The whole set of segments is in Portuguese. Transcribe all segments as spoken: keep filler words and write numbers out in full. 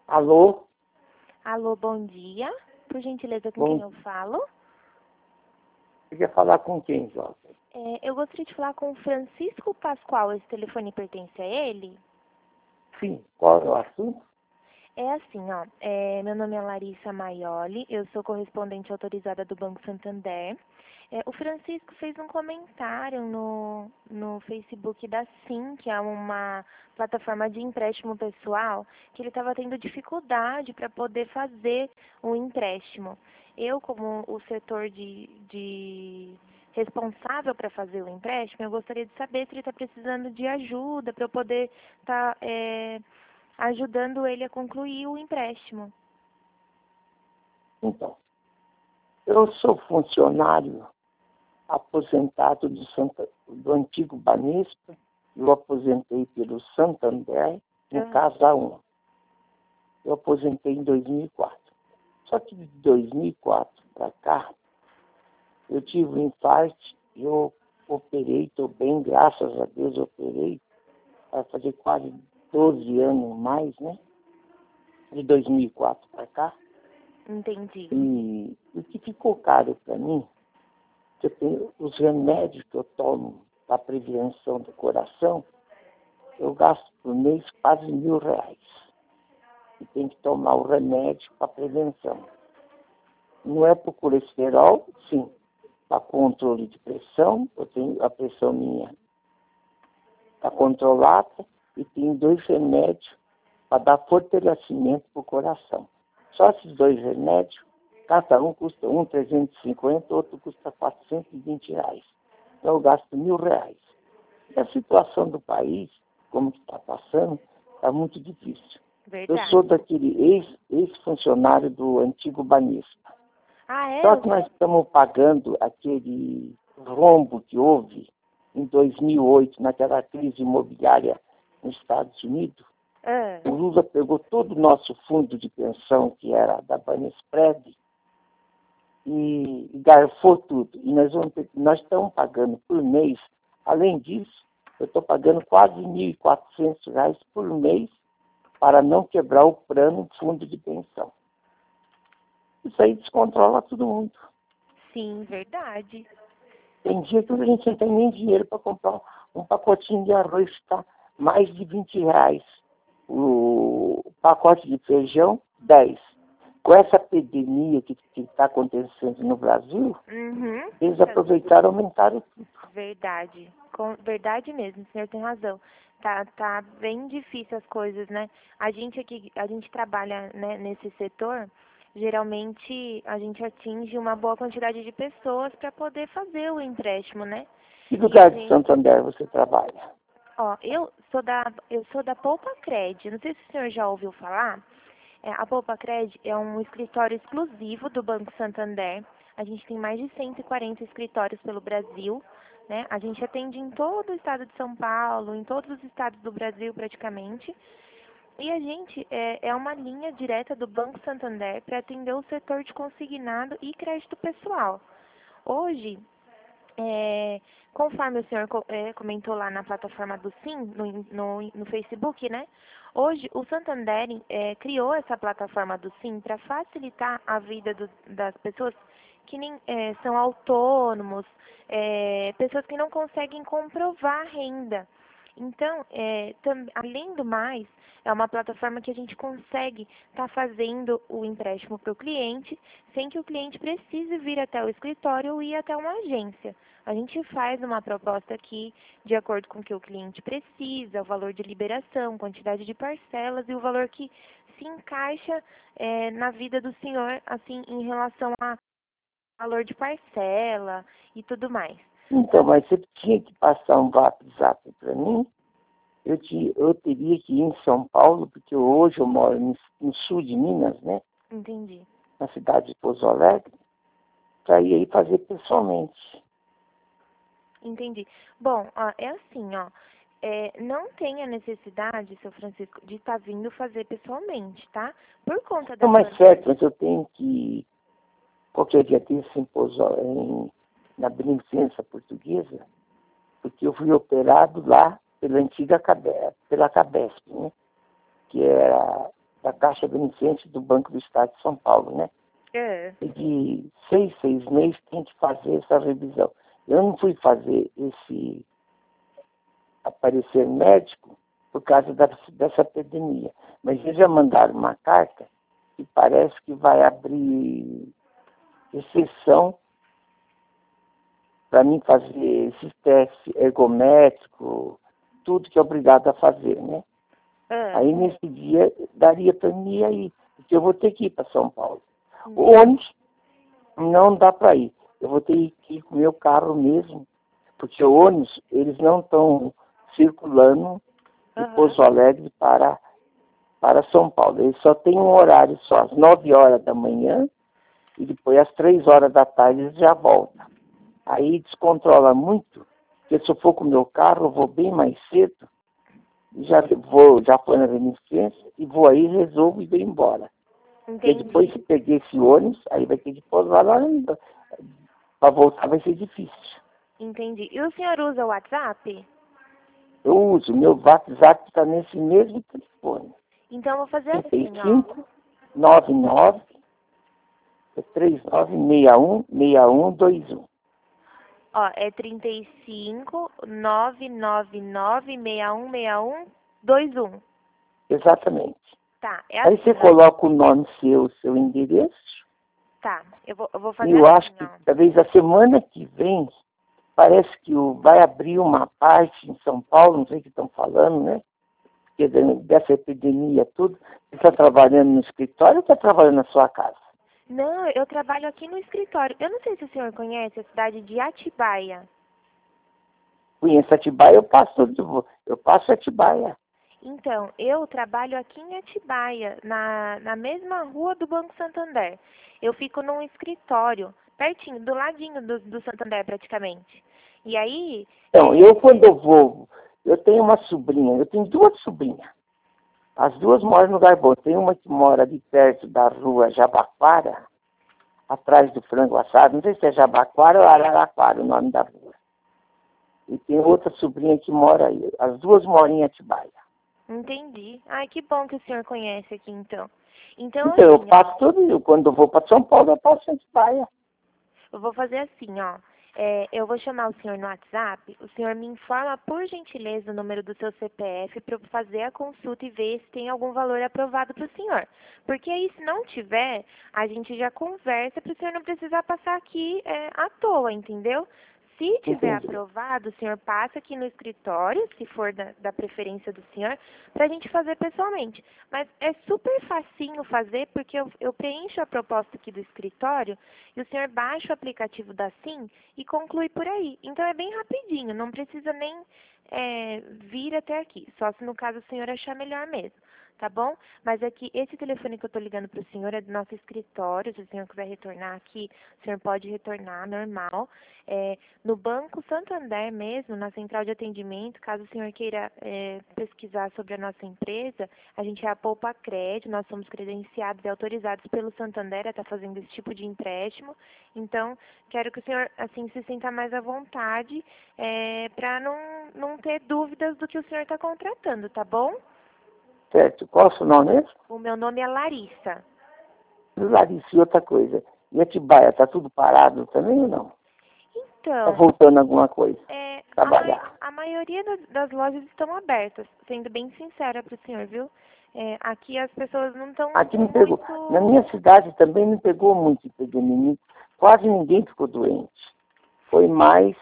Alô? Alô, bom dia. Por gentileza, com Bom, quem eu falo? você quer falar com quem, jovem? É, eu gostaria de falar com o Francisco Pascoal. Esse telefone pertence a ele? Sim, qual é o assunto? É assim, ó. é, meu nome é Larissa Maioli, eu sou correspondente autorizada do Banco Santander. É, o Francisco fez um comentário no, no Facebook da Sim, que é uma plataforma de empréstimo pessoal, que ele estava tendo dificuldade para poder fazer um empréstimo. Eu, como o setor de, de responsável para fazer o empréstimo, eu gostaria de saber se ele está precisando de ajuda para eu poder estar ajudando ele a concluir o empréstimo. Então, eu sou funcionário aposentado do, Santa, do antigo Banespa, eu aposentei pelo Santander em Uhum. Casa um. Eu aposentei em dois mil e quatro. Só que de dois mil e quatro para cá, eu tive um infarto, eu operei, estou bem, graças a Deus eu operei, vai fazer quase doze anos mais, né? De dois mil e quatro para cá. Entendi. E o que ficou caro para mim, que eu tenho os remédios que eu tomo para prevenção do coração, eu gasto por mês quase mil reais. E tem que tomar o remédio para prevenção. Não é para o colesterol, sim. Para controle de pressão, eu tenho a pressão minha está controlada e tenho dois remédios para dar fortalecimento para o coração. Só esses dois remédios, cada um custa um trezentos e cinquenta, outro custa quatrocentos e vinte reais. Então eu gasto mil reais. E a situação do país, como está passando, está muito difícil. Verdade. Eu sou daquele ex, ex-funcionário do antigo Banespa. Ah, é? Só que nós estamos pagando aquele rombo que houve em dois mil e oito, naquela crise imobiliária nos Estados Unidos. Ah, O Lula pegou todo o nosso fundo de pensão, que era da Banespred, e garfou tudo. E nós, vamos ter, nós estamos pagando por mês, além disso, eu estou pagando quase mil e quatrocentos reais por mês para não quebrar o plano fundo de pensão. Isso aí descontrola todo mundo. sim, verdade. Tem dia que a gente não tem nem dinheiro para comprar um pacotinho de arroz que está mais de vinte reais. O pacote de feijão, dez. Com essa epidemia que está acontecendo no Brasil, Uhum. eles aproveitaram e aumentaram tudo. Verdade. Com, verdade mesmo, o senhor tem razão. Tá, tá bem difícil as coisas, né? A gente aqui, a gente trabalha, né, nesse setor, geralmente a gente atinge uma boa quantidade de pessoas para poder fazer o empréstimo, né? Que E lugar a de gente, Santander você trabalha? ó, eu sou da, eu sou da Poupa Cred. Não sei se o senhor já ouviu falar. É, a Poupa Cred é um escritório exclusivo do Banco Santander. A gente tem mais de cento e quarenta escritórios pelo Brasil, né? A gente atende em todo o estado de São Paulo, em todos os estados do Brasil praticamente. E a gente é, é uma linha direta do Banco Santander para atender o setor de consignado e crédito pessoal. Hoje, é, conforme o senhor co- é, comentou lá na plataforma do Sim, no, no, no Facebook, né? Hoje, o Santander é, criou essa plataforma do Sim para facilitar a vida do, das pessoas que nem, é, são autônomos, é, pessoas que não conseguem comprovar a renda. Então, é, tam, além do mais, é uma plataforma que a gente consegue estar fazendo o empréstimo para o cliente, sem que o cliente precise vir até o escritório ou ir até uma agência. A gente faz uma proposta aqui de acordo com o que o cliente precisa, o valor de liberação, quantidade de parcelas e o valor que se encaixa é, na vida do senhor, assim, em relação a valor de parcela e tudo mais. Então, mas você tinha que passar um WhatsApp para mim. Eu, te, eu teria que ir em São Paulo, porque hoje eu moro no, no sul de Minas, né? Entendi. Na cidade de Pouso Alegre, para ir aí fazer pessoalmente. Entendi. Bom, ó, é assim, ó. É, não tem a necessidade, seu Francisco, de estar vindo fazer pessoalmente, tá? Por conta da Não, mas pandemia. certo, mas eu tenho que, qualquer dia ter esse Pouso em, na Beneficência Portuguesa, porque eu fui operado lá pela antiga Cabe, pela Cabesp, né? Que era da Caixa Beneficente do Banco do Estado de São Paulo, né? É. E de seis, seis meses tem que fazer essa revisão. Eu não fui fazer esse aparecer médico por causa da, dessa epidemia. Mas eles já mandaram uma carta que parece que vai abrir exceção para mim fazer esses testes ergométricos, tudo que é obrigado a fazer, né? É. Aí nesse dia daria para mim ir aí, porque eu vou ter que ir para São Paulo. O ônibus não dá para ir. Eu vou ter que ir com o meu carro mesmo, porque o ônibus, eles não estão circulando de Aham. Pouso Alegre para, para São Paulo. Eles só têm um horário só, às nove horas da manhã, e depois às três horas da tarde eles já voltam. Aí descontrola muito, porque se eu for com o meu carro, eu vou bem mais cedo, já vou, já foi na beneficência, e vou aí, resolvo e venho embora. Porque Entendi. depois que peguei esse ônibus, aí vai ter que pousar lá, para voltar vai ser difícil. Entendi. E o senhor usa o WhatsApp? Eu uso, meu WhatsApp está nesse mesmo telefone. Então eu vou fazer assim, trinta e ó. cinco, noventa e nove, trinta e nove, sessenta e um, sessenta e um, vinte e um. Ó, é trinta e cinco, nove nove nove, sessenta e um, sessenta e um, vinte e um. Exatamente. Tá, é Aí assim, você ó. coloca o nome seu, seu endereço, Tá, eu vou, eu vou e fazer eu assim, acho que ó. talvez a semana que vem, parece que o, vai abrir uma parte em São Paulo, não sei o que estão falando, né? Porque dessa epidemia tudo, você está trabalhando no escritório ou está trabalhando na sua casa? Não, eu trabalho aqui no escritório. Eu não sei se o senhor conhece a cidade de Atibaia. Conheço Atibaia, eu passo todo, eu passo Atibaia. Então, eu trabalho aqui em Atibaia, na, na mesma rua do Banco Santander. Eu fico num escritório, pertinho, do ladinho do, do Santander praticamente. E aí... Então, é, eu quando eu vou, eu tenho uma sobrinha, eu tenho duas sobrinhas. As duas moram no lugar bom. Tem uma que mora ali perto da rua Jabaquara, atrás do frango assado. Não sei se é Jabaquara ou Araraquara o nome da rua. E tem outra sobrinha que mora aí. As duas moram em Atibaia. Entendi. Ai, que bom que o senhor conhece aqui, então. Então, Então, eu assim, passo ó, todo dia. Quando eu vou para São Paulo, eu passo em Atibaia. eu vou fazer assim, ó. É, eu vou chamar o senhor no WhatsApp. O senhor me informa, por gentileza, o número do seu C P F para eu fazer a consulta e ver se tem algum valor aprovado para o senhor. Porque aí, se não tiver, a gente já conversa para o senhor não precisar passar aqui é, à toa, entendeu? Se tiver Entendi. aprovado, o senhor passa aqui no escritório, se for da, da preferência do senhor, para a gente fazer pessoalmente. Mas é super facinho fazer, porque eu, eu preencho a proposta aqui do escritório e o senhor baixa o aplicativo da SIM e conclui por aí. Então é bem rapidinho, não precisa nem é, vir até aqui, só se no caso o senhor achar melhor mesmo. Tá bom? Mas aqui, esse telefone que eu estou ligando para o senhor é do nosso escritório. Se o senhor quiser retornar aqui, o senhor pode retornar, normal. É, no Banco Santander mesmo, na central de atendimento, caso o senhor queira é, pesquisar sobre a nossa empresa, a gente é a Poupa Crédito, nós somos credenciados e autorizados pelo Santander a estar fazendo esse tipo de empréstimo. Então, quero que o senhor assim se sinta mais à vontade é, para não, não ter dúvidas do que o senhor está contratando, tá bom? Certo. Qual é o seu nome mesmo? O meu nome é Larissa. Larissa, e outra coisa. E Atibaia, está tudo parado também ou não? Está Então, voltando alguma coisa? é, a, mai- Trabalhar. a maioria das, das lojas estão abertas, sendo bem sincera para o senhor, viu? É, aqui as pessoas não estão Aqui me pegou. muito... Na minha cidade também me pegou muito epidemia. Quase ninguém ficou doente. Foi mais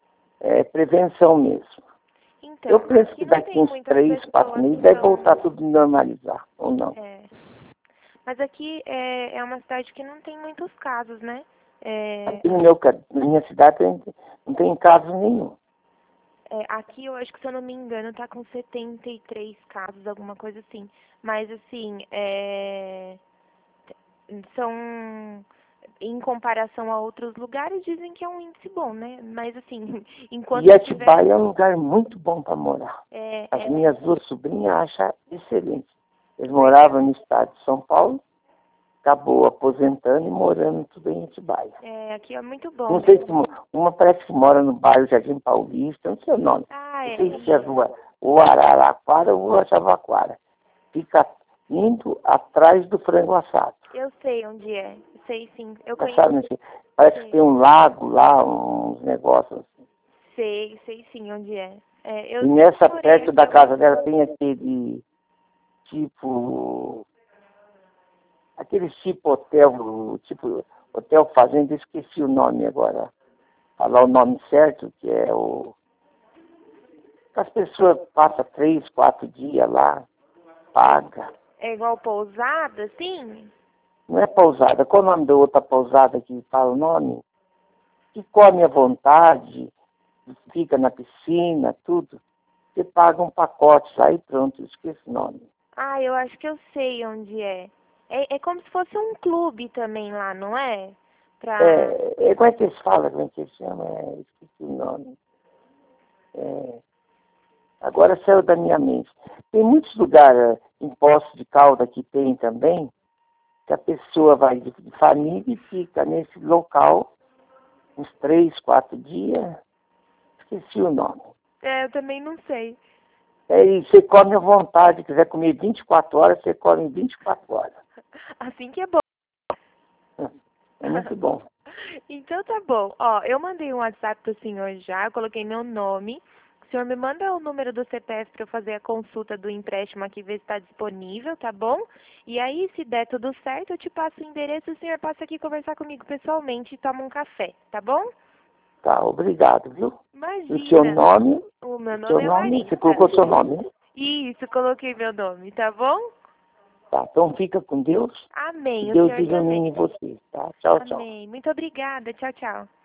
é, prevenção mesmo. Então, Eu penso aqui que não daqui tem uns muitas três, quatro pessoas que meses deve voltar estão... tudo a normalizar, ou não? É, mas aqui é, é uma cidade que não tem muitos casos, né? É, Aqui no meu, ca- na minha cidade tem- não tem caso nenhum. É, aqui eu acho que, se eu não me engano, tá com setenta e três casos, alguma coisa assim. Mas, assim, é, são, em comparação a outros lugares, dizem que é um índice bom, né? Mas, assim, enquanto E tiver... Atibaia é um lugar muito bom para morar. É, As é, minhas duas sobrinhas acham excelente. Eles mas moravam no estado de São Paulo, acabou aposentando e morando tudo em Atibaia. é, aqui é muito bom Não sei se mesmo. mo- uma parece que mora no bairro Jardim Paulista, não sei o nome. Ah, Não é, sei se é isso. rua ou Araraquara ou rua Javaquara. Fica indo atrás do frango assado. Eu sei onde é. Sei sim. Eu Tá conheço. sabendo assim? Parece Sei. que tem um lago lá, uns negócios assim. Sei, sei sim onde é. É, eu E nessa, morei perto aqui da há casa muito dela, tempo. tem aquele tipo... Aquele tipo hotel, tipo hotel fazenda, esqueci o nome agora. Falar o nome certo, que é o... As pessoas passam três, quatro dias lá, paga. É igual pousada, sim? Não é pousada. Qual é o nome da outra pousada que fala o nome? Que come à vontade, fica na piscina, tudo. Você paga um pacote lá e pronto, eu esqueci o nome. Ah, eu acho que eu sei onde é. É, é como se fosse um clube também lá, não é? Pra... É, é, como é que eles falam? Como é que eles chamam? É, esqueci o nome. É, agora saiu da minha mente. Tem muitos lugares em Poços de Calda que tem também, que a pessoa vai de família e fica nesse local uns três, quatro dias. Esqueci o nome. É, eu também não sei. É, e você come à vontade. Se quiser comer vinte e quatro horas, você come vinte e quatro horas. Assim que é bom. É muito bom. Então tá bom. Ó, eu mandei um WhatsApp pro senhor já, eu coloquei meu nome. O senhor me manda o número do C P F para eu fazer a consulta do empréstimo aqui, ver se está disponível, tá bom? E aí, se der tudo certo, eu te passo o endereço e o senhor passa aqui conversar comigo pessoalmente e toma um café, tá bom? Tá, obrigado, viu? E o seu Imagina. nome? O meu O seu nome é nome? Você Larissa. colocou seu nome, né? Isso, coloquei meu nome, tá bom? Tá, então fica com Deus. Que Amém, o Deus senhor também. ilumine você, tá? Tchau, tchau. Amém. Muito obrigada. Tchau, tchau.